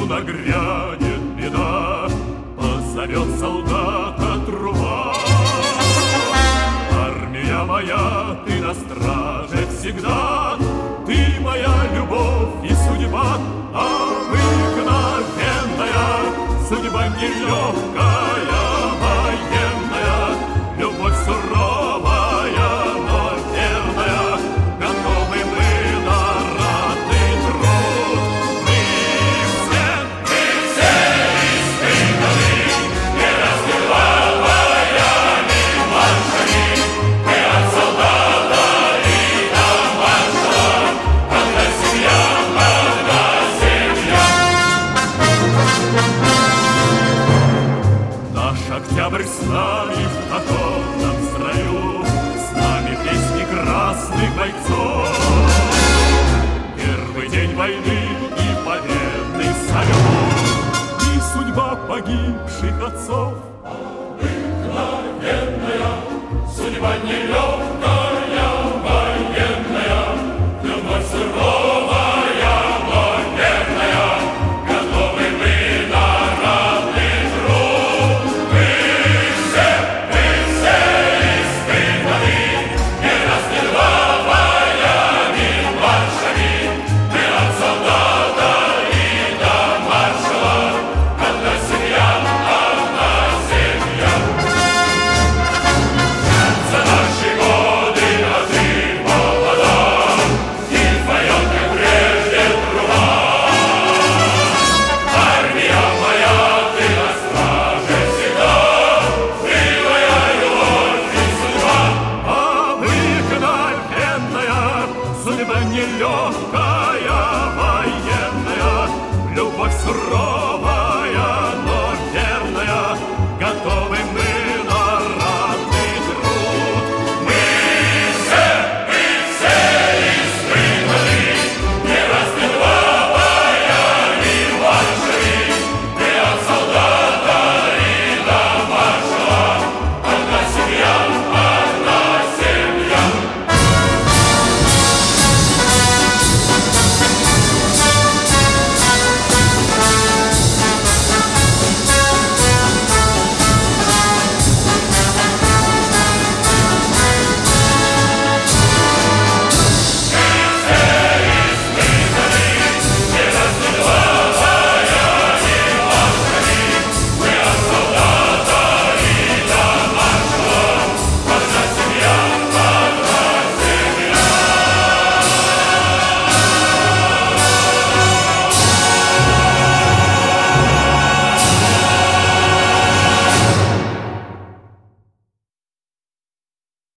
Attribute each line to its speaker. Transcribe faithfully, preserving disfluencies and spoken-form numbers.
Speaker 1: нагрянет беда, позовет солдата труба. Армия моя, ты на страже всегда, ты моя любовь и судьба, обыкновенная, судьба нелегкая, военная, любовь суровая, но верная, готовы мы на ратный труд. Мы все, мы все испытаны, не раз не два боями маршами, мы от солдата и до маршала, одна семья, одна семья. Наш октябрь с нами в походном строю, с нами песни красных бойцов. Первый день войны и победный салют, и судьба погибших отцов. Обыкновенная судьба нелегкая.